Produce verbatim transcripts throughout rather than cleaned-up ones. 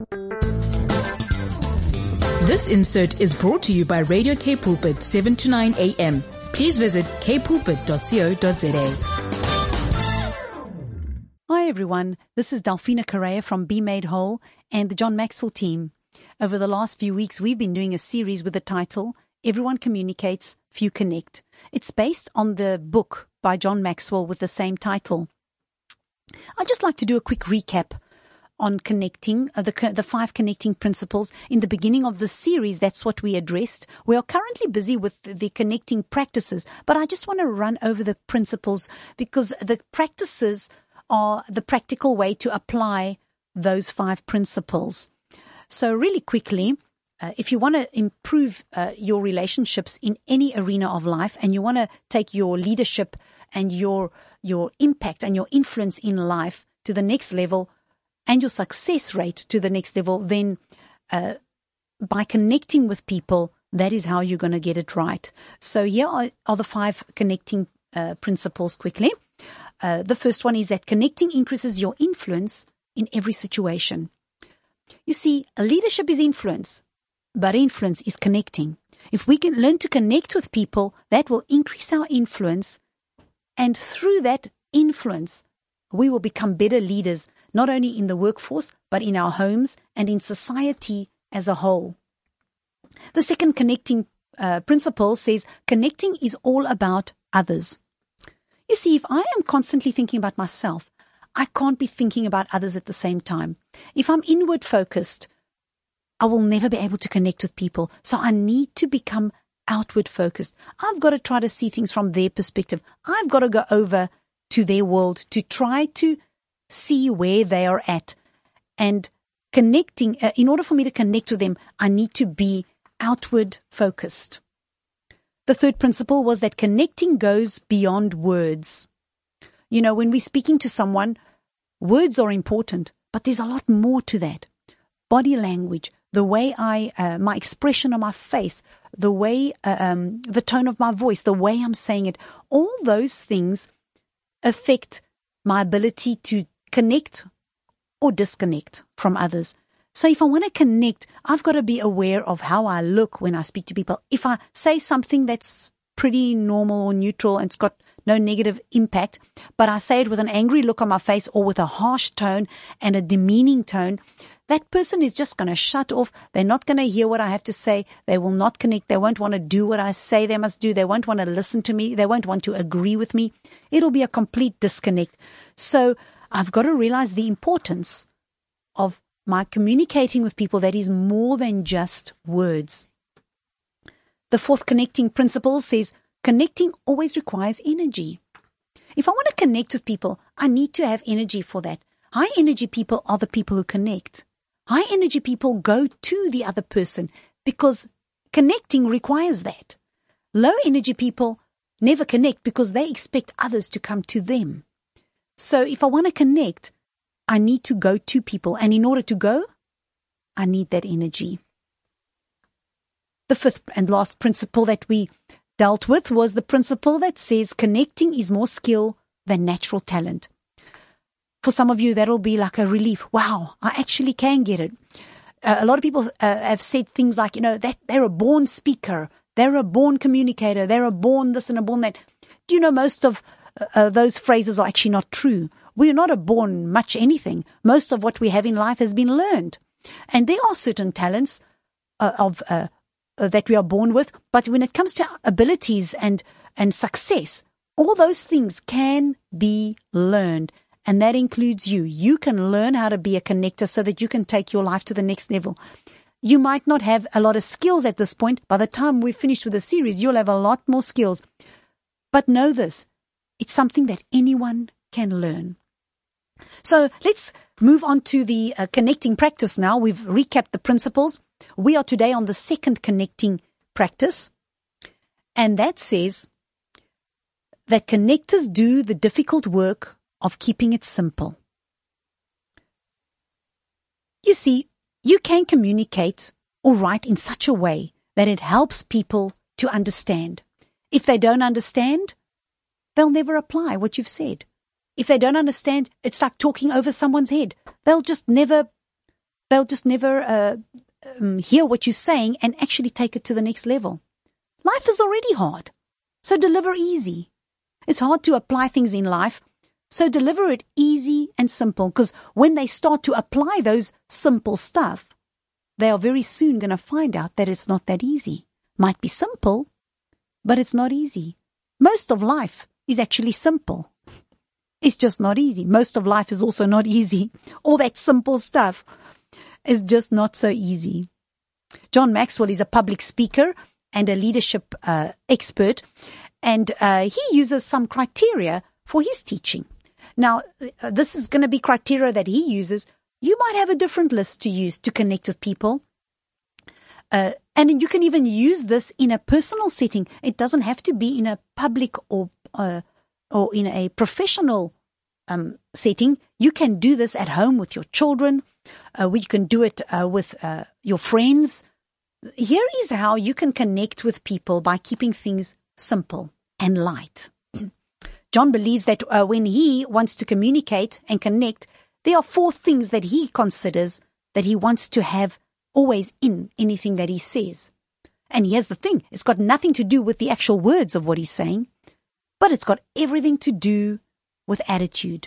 This insert is brought to you by Radio K Pulpit, seven to nine a.m. Please visit k pulpit dot co dot za. Hi everyone, this is Delphina Correa from Be Made Whole and the John Maxwell team. Over the last few weeks, we've been doing a series with the title, Everyone Communicates, Few Connect. It's based on the book by John Maxwell with the same title. I'd just like to do a quick recap on connecting, uh, the, the five connecting principles. In the beginning of the series, that's what we addressed. We are currently busy with the, the connecting practices, but I just want to run over the principles because the practices are the practical way to apply those five principles. So really quickly, uh, if you want to improve uh, your relationships in any arena of life and you want to take your leadership and your your impact and your influence in life to the next level, and your success rate to the next level, then uh, by connecting with people, that is how you're going to get it right. So here are, are the five connecting uh, principles quickly. Uh, the first one is that connecting increases your influence in every situation. You see, leadership is influence, but influence is connecting. If we can learn to connect with people, that will increase our influence, and through that influence, we will become better leaders, not only in the workforce, but in our homes and in society as a whole. The second connecting uh, principle says connecting is all about others. You see, if I am constantly thinking about myself, I can't be thinking about others at the same time. If I'm inward focused, I will never be able to connect with people. So I need to become outward focused. I've got to try to see things from their perspective. I've got to go over to their world to try to see where they are at. And connecting, uh, in order for me to connect with them, I need to be outward focused. The third principle was that connecting goes beyond words. You know, when we're speaking to someone, words are important, but there's a lot more to that. Body language, the way I, uh, my expression on my face, the way, uh, um, the tone of my voice, the way I'm saying it, all those things affect my ability to connect or disconnect from others. So if I want to connect, I've got to be aware of how I look when I speak to people. If I say something that's pretty normal or neutral and it's got no negative impact, but I say it with an angry look on my face or with a harsh tone and a demeaning tone, that person is just going to shut off. They're not going to hear what I have to say. They will not connect. They won't want to do what I say they must do. They won't want to listen to me. They won't want to agree with me. It'll be a complete disconnect. So I've got to realize the importance of my communicating with people that is more than just words. The fourth connecting principle says connecting always requires energy. If I want to connect with people, I need to have energy for that. High energy people are the people who connect. High energy people go to the other person because connecting requires that. Low energy people never connect because they expect others to come to them. So if I want to connect, I need to go to people. And in order to go, I need that energy. The fifth and last principle that we dealt with was the principle that says connecting is more skill than natural talent. For some of you, that'll be like a relief. Wow, I actually can get it. Uh, a lot of people uh, have said things like, you know, that they're a born speaker, they're a born communicator, they're a born this and a born that. Do you know most of uh, those phrases are actually not true? We're not a born much anything. Most of what we have in life has been learned. And there are certain talents uh, of uh, uh, that we are born with, but when it comes to abilities and, and success, all those things can be learned. And that includes you. You can learn how to be a connector so that you can take your life to the next level. You might not have a lot of skills at this point. By the time we've finished with the series, you'll have a lot more skills. But know this, it's something that anyone can learn. So let's move on to the uh, connecting practice now. We've recapped the principles. We are today on the second connecting practice. And that says that connectors do the difficult work of keeping it simple. You see, you can communicate or write in such a way that it helps people to understand. If they don't understand, they'll never apply what you've said. If they don't understand, it's like talking over someone's head. They'll just never, they'll just never uh, um, hear what you're saying and actually take it to the next level. Life is already hard, so deliver easy. It's hard to apply things in life, so deliver it easy and simple, because when they start to apply those simple stuff, they are very soon going to find out that it's not that easy. Might be simple, but it's not easy. Most of life is actually simple. It's just not easy. Most of life is also not easy. All that simple stuff is just not so easy. John Maxwell is a public speaker and a leadership uh, expert, and uh, he uses some criteria for his teaching. Now, uh, this is going to be criteria that he uses. You might have a different list to use to connect with people. Uh, and you can even use this in a personal setting. It doesn't have to be in a public or uh, or in a professional um, setting. You can do this at home with your children. Uh, you can do it uh, with uh, your friends. Here is how you can connect with people by keeping things simple and light. John believes that uh, when he wants to communicate and connect, there are four things that he considers that he wants to have always in anything that he says. And here's the thing, it's got nothing to do with the actual words of what he's saying, but it's got everything to do with attitude.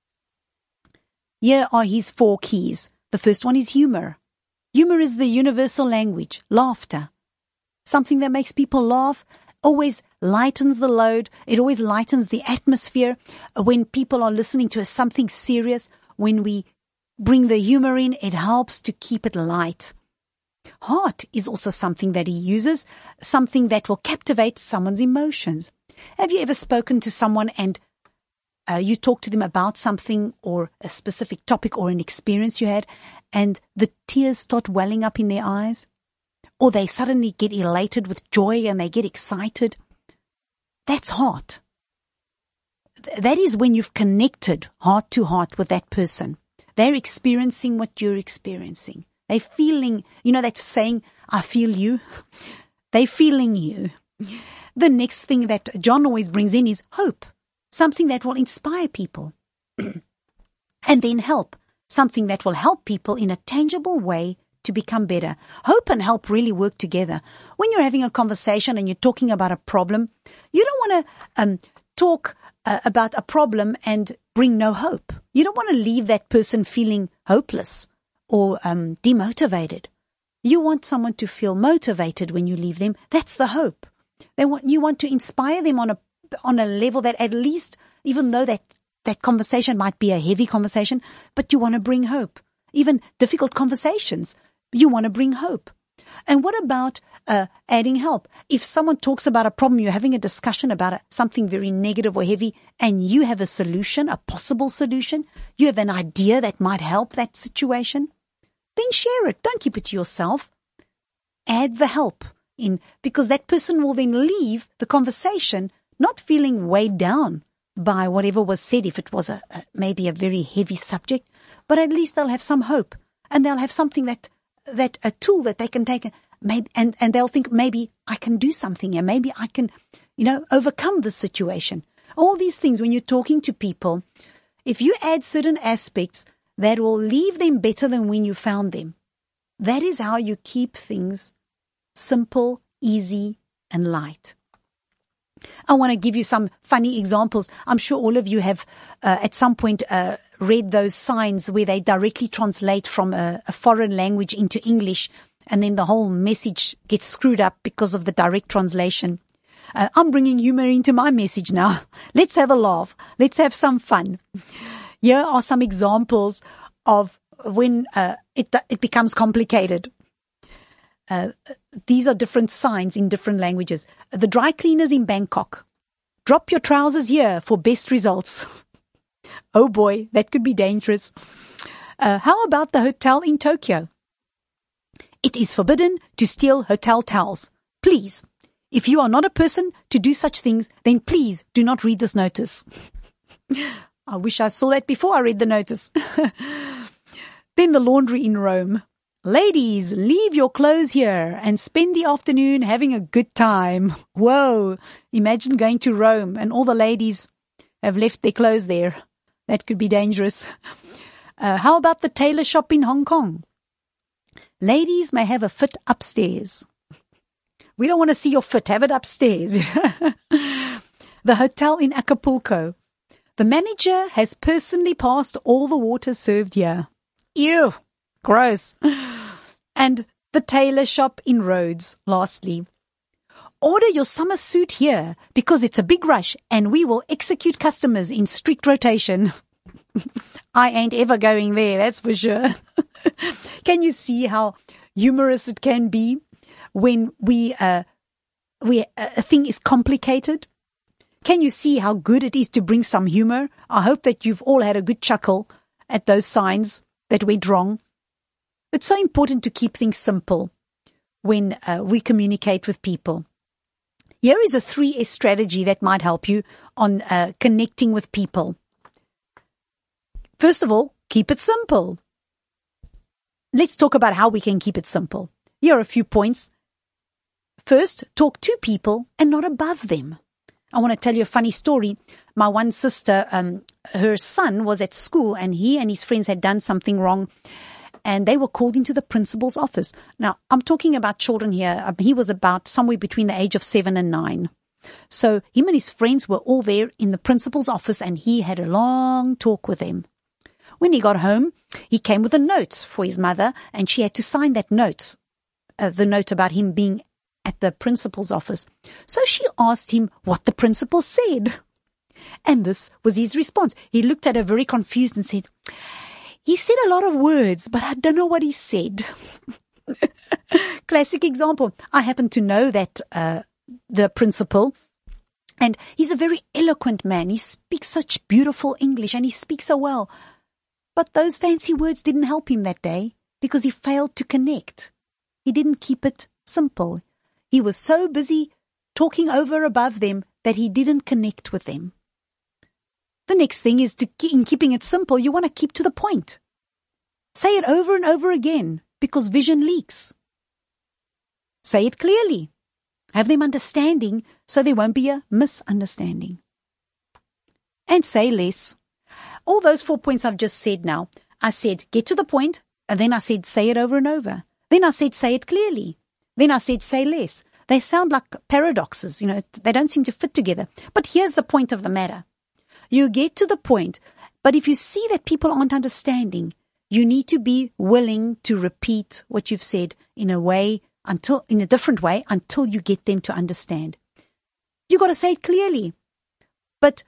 Here are his four keys. The first one is humor. Humor is the universal language, laughter. Something that makes people laugh always lightens the load. It always lightens the atmosphere. When people are listening to something serious, when we bring the humor in, it helps to keep it light. Heart is also something that he uses, something that will captivate someone's emotions. Have you ever spoken to someone and uh, you talk to them about something or a specific topic or an experience you had, and the tears start welling up in their eyes? Or they suddenly get elated with joy and they get excited? That's heart. That is when you've connected heart to heart with that person. They're experiencing what you're experiencing. They're feeling, you know that saying, I feel you? They're feeling you. The next thing that John always brings in is hope, something that will inspire people. And then help, something that will help people in a tangible way to become better. Hope and help really work together. When you're having a conversation and you're talking about a problem, you don't want to um, talk uh, about a problem and bring no hope. You don't want to leave that person feeling hopeless or um, demotivated. You want someone to feel motivated when you leave them. That's the hope. They want you want to inspire them on a on a level that at least, even though that that conversation might be a heavy conversation, but you want to bring hope. Even difficult conversations, you want to bring hope. And what about uh, adding help? If someone talks about a problem, you're having a discussion about a, something very negative or heavy, and you have a solution, a possible solution, you have an idea that might help that situation, then share it. Don't keep it to yourself. Add the help in, because that person will then leave the conversation not feeling weighed down by whatever was said, if it was a, a maybe a very heavy subject, but at least they'll have some hope, and they'll have something that that a tool that they can take, maybe, and and they'll think, maybe I can do something here, maybe I can, you know, overcome this situation. All these things, when you're talking to people, if you add certain aspects that will leave them better than when you found them, that is how you keep things simple, easy, and light. I want to give you some funny examples. I'm sure all of you have uh, at some point uh, read those signs where they directly translate from a, a foreign language into English, and then the whole message gets screwed up because of the direct translation. Uh, I'm bringing humor into my message now. Let's have a laugh. Let's have some fun. Here are some examples of when uh, it it becomes complicated. Uh, these are different signs in different languages. The dry cleaners in Bangkok. Drop your trousers here for best results. Oh boy, that could be dangerous. Uh, how about the hotel in Tokyo? It is forbidden to steal hotel towels. Please, if you are not a person to do such things, then please do not read this notice. I wish I saw that before I read the notice. Then the laundry in Rome. Ladies, leave your clothes here and spend the afternoon having a good time. Whoa, imagine going to Rome and all the ladies have left their clothes there. That could be dangerous. Uh, how about the tailor shop in Hong Kong? ladies may have a fit upstairs. We don't want to see your fit. Have it upstairs. The hotel in Acapulco. The manager has personally passed all the water served here. Ew, gross. And the tailor shop in Rhodes, lastly. Order your summer suit here because it's a big rush and we will execute customers in strict rotation. I ain't ever going there, that's for sure. Can you see how humorous it can be when we, uh, we, uh, a thing is complicated? Can you see how good it is to bring some humor? I hope that you've all had a good chuckle at those signs that went wrong. It's so important to keep things simple when uh, we communicate with people. Here is a three S strategy that might help you on uh, connecting with people. First of all, keep it simple. Let's talk about how we can keep it simple. Here are a few points. First, talk to people and not above them. I want to tell you a funny story. My one sister, um, her son was at school and he and his friends had done something wrong and they were called into the principal's office. Now, I'm talking about children here. He was about somewhere between the age of seven and nine. So him and his friends were all there in the principal's office and he had a long talk with them. When he got home, he came with a note for his mother and she had to sign that note, uh, the note about him being at the principal's office. So she asked him what the principal said. And this was his response. He looked at her very confused and said, he said a lot of words, but I don't know what he said. Classic example. I happen to know that uh, the principal, and he's a very eloquent man. He speaks such beautiful English and he speaks so well. But those fancy words didn't help him that day because he failed to connect. He didn't keep it simple. He was so busy talking over above them that he didn't connect with them. The next thing is to, in keeping it simple, you want to keep to the point. Say it over and over again because vision leaks. Say it clearly. Have them understanding so there won't be a misunderstanding. And say less. All those four points I've just said now, I said get to the point, and then I said say it over and over. Then I said say it clearly. Then I said say less. They sound like paradoxes, you know, they don't seem to fit together. But here's the point of the matter. You get to the point, but if you see that people aren't understanding, you need to be willing to repeat what you've said in a way until, in a different way until you get them to understand. You got to say it clearly. But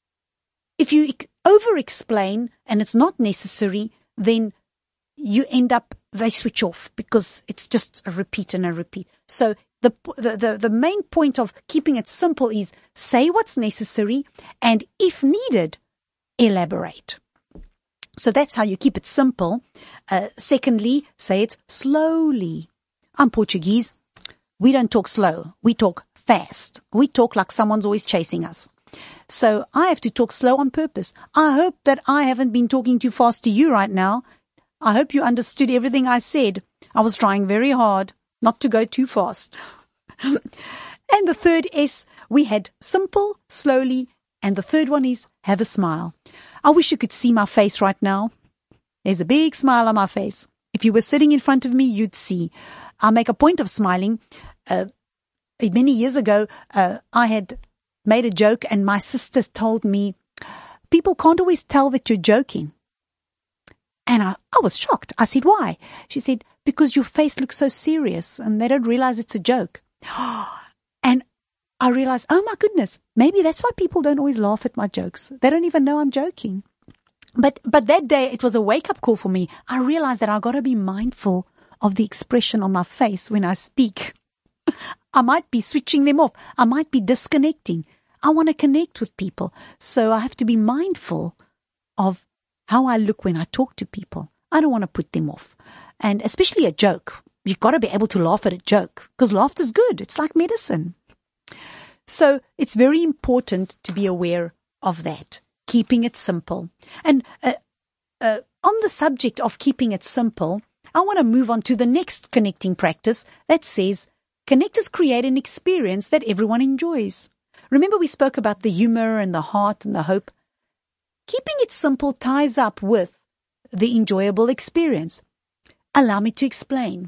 if you over-explain and it's not necessary, then you end up, they switch off because it's just a repeat and a repeat. So the, the, the, the main point of keeping it simple is say what's necessary and if needed, elaborate. So that's how you keep it simple. Uh, secondly, say it slowly. I'm Portuguese. We don't talk slow. We talk fast. We talk like someone's always chasing us. So I have to talk slow on purpose. I hope that I haven't been talking too fast to you right now. I hope you understood everything I said. I was trying very hard not to go too fast. And the third S, we had simple, slowly, and the third one is have a smile. I wish you could see my face right now. There's a big smile on my face. If you were sitting in front of me, you'd see. I make a point of smiling. Uh, many years ago, uh, I had made a joke and my sister told me, people can't always tell that you're joking. And I, I was shocked. I said, why? She said, because your face looks so serious and they don't realize it's a joke. And I realized, oh my goodness, maybe that's why people don't always laugh at my jokes. They don't even know I'm joking. But, but that day it was a wake up call for me. I realized that I got to be mindful of the expression on my face when I speak. I might be switching them off. I might be disconnecting. I want to connect with people. So I have to be mindful of how I look when I talk to people. I don't want to put them off. And especially a joke. You've got to be able to laugh at a joke because laughter's good. It's like medicine. So it's very important to be aware of that, keeping it simple. And uh, uh, on the subject of keeping it simple, I want to move on to the next connecting practice that says, connectors create an experience that everyone enjoys. Remember we spoke about the humor and the heart and the hope? Keeping it simple ties up with the enjoyable experience. Allow me to explain.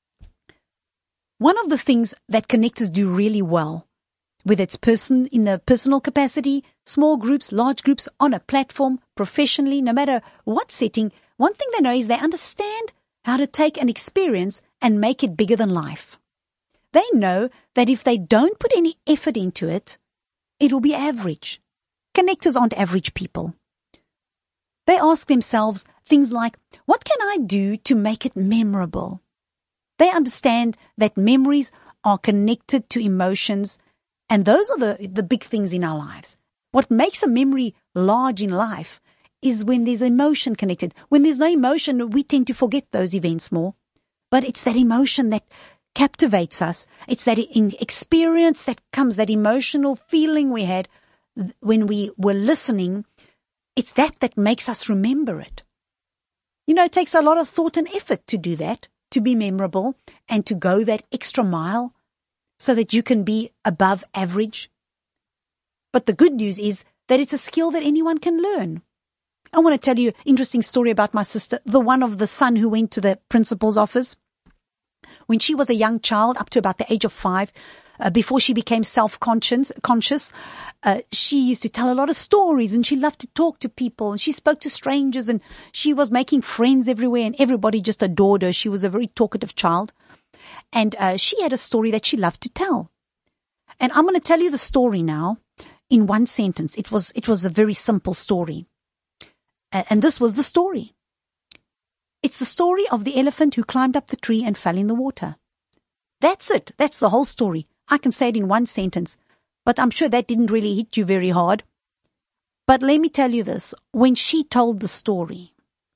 One of the things that connectors do really well, whether it's person in the personal capacity, small groups, large groups, on a platform, professionally, no matter what setting, one thing they know is they understand how to take an experience and make it bigger than life. They know that if they don't put any effort into it, it will be average. Connectors aren't average people. They ask themselves things like, what can I do to make it memorable? They understand that memories are connected to emotions, and those are the, the big things in our lives. What makes a memory large in life is when there's emotion connected. When there's no emotion, we tend to forget those events more. But it's that emotion that captivates us. It's that experience that comes, that emotional feeling we had when we were listening. It's that that makes us remember it. You know, it takes a lot of thought and effort to do that, to be memorable and to go that extra mile so that you can be above average. But the good news is that it's a skill that anyone can learn. I want to tell you an interesting story about my sister, the one of the son who went to the principal's office. When she was a young child, up to about the age of five, uh, before she became self-conscious, conscious, uh, she used to tell a lot of stories, and she loved to talk to people, and she spoke to strangers, and she was making friends everywhere, and everybody just adored her. She was a very talkative child, and uh, she had a story that she loved to tell. And I'm going to tell you the story now in one sentence. It was, it was a very simple story. Uh, and this was the story. It's the story of the elephant who climbed up the tree and fell in the water. That's it. That's the whole story. I can say it in one sentence, but I'm sure that didn't really hit you very hard. But let me tell you this. When she told the story,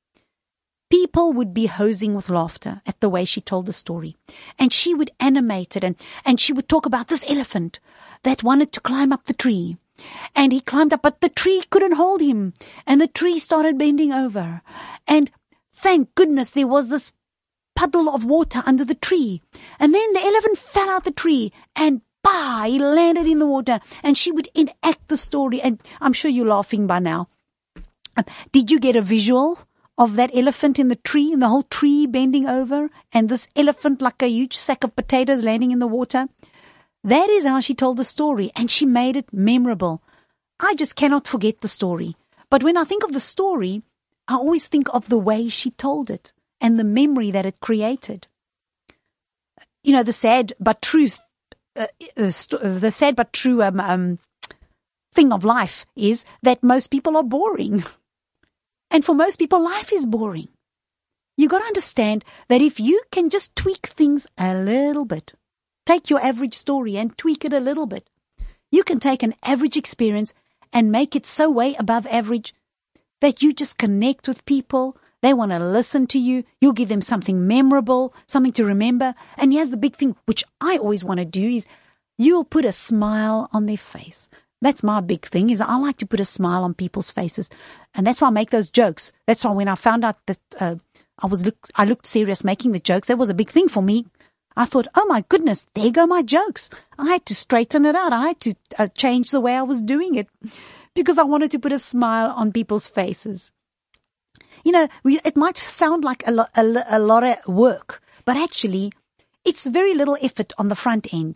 people would be hosing with laughter at the way she told the story. And she would animate it, and, and she would talk about this elephant that wanted to climb up the tree. And he climbed up, but the tree couldn't hold him. And the tree started bending over. And thank goodness there was this puddle of water under the tree. And then the elephant fell out the tree, and bah, he landed in the water. And she would enact the story. And I'm sure you're laughing by now. Did you get a visual of that elephant in the tree, and the whole tree bending over, and this elephant like a huge sack of potatoes landing in the water? That is how she told the story, and she made it memorable. I just cannot forget the story. But when I think of the story, I always think of the way she told it and the memory that it created. You know, the sad but true, uh, uh, st- the sad but true um, um, thing of life is that most people are boring. And for most people, life is boring. You got to understand that if you can just tweak things a little bit, take your average story and tweak it a little bit, you can take an average experience and make it so way above average that you just connect with people. They want to listen to you. You'll give them something memorable, something to remember. And here's the big thing, which I always want to do, is you'll put a smile on their face. That's my big thing, is I like to put a smile on people's faces. And that's why I make those jokes. That's why when I found out that uh, I was look, I looked serious making the jokes, that was a big thing for me. I thought, oh my goodness, there go my jokes. I had to straighten it out. I had to uh, change the way I was doing it because I wanted to put a smile on people's faces. You know, we, it might sound like a, lo- a, a lot of work, but actually it's very little effort on the front end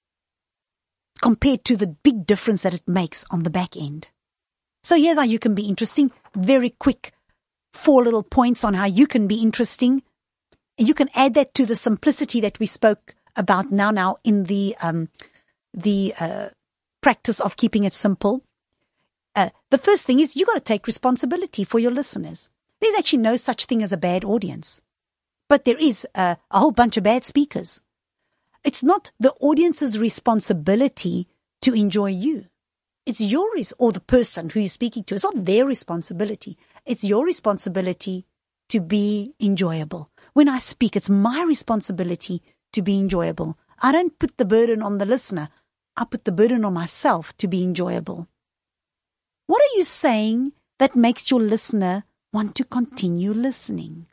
compared to the big difference that it makes on the back end. So here's how you can be interesting. Very quick, four little points on how you can be interesting. And you can add that to the simplicity that we spoke about now, now in the um, the uh, practice of keeping it simple. Uh, the first thing is you got to take responsibility for your listeners. There's actually no such thing as a bad audience, but there is uh, a whole bunch of bad speakers. It's not the audience's responsibility to enjoy you. It's your res- or the person who you're speaking to. It's not their responsibility. It's your responsibility to be enjoyable. When I speak, it's my responsibility to be enjoyable. I don't put the burden on the listener. I put the burden on myself to be enjoyable. What are you saying that makes your listener want to continue listening?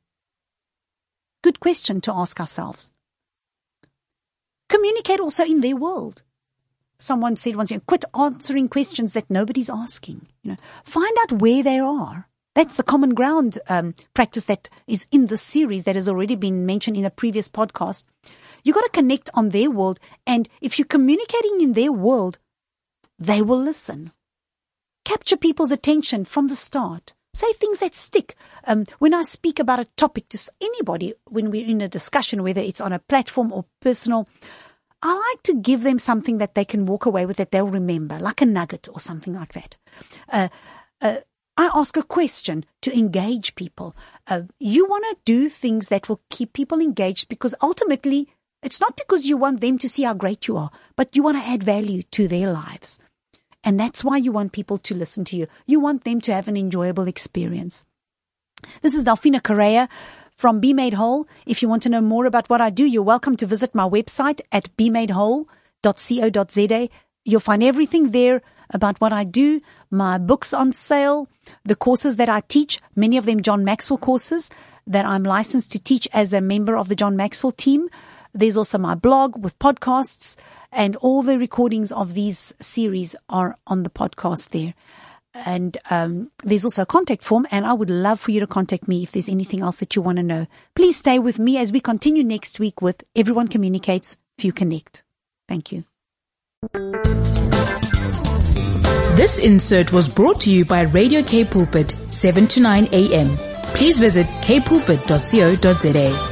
Good question to ask ourselves. Communicate also in their world. Someone said once, quit answering questions that nobody's asking. You know, find out where they are That's the common ground um, practice that is in this series that has already been mentioned in a previous podcast. You got to connect on their world, and if you're communicating in their world, they will listen. Capture people's attention from the start. Say things that stick. Um, when I speak about a topic to anybody, when we're in a discussion, whether it's on a platform or personal, I like to give them something that they can walk away with that they'll remember, like a nugget or something like that. Uh, uh, I ask a question to engage people. Uh, you want to do things that will keep people engaged, because ultimately it's not because you want them to see how great you are, but you want to add value to their lives. And that's why you want people to listen to you. You want them to have an enjoyable experience. This is Delphina Correa from Be Made Whole. If you want to know more about what I do, you're welcome to visit my website at be made whole dot co dot za. You'll find everything there about what I do, my books on sale, the courses that I teach, many of them John Maxwell courses that I'm licensed to teach as a member of the John Maxwell team. There's also my blog with podcasts, and all the recordings of these series are on the podcast there. And um, there's also a contact form, and I would love for you to contact me if there's anything else that you want to know. Please stay with me as we continue next week with Everyone Communicates, Few Connect. Thank you. This insert was brought to you by Radio K Pulpit, seven to nine a.m. Please visit k pulpit dot co dot za.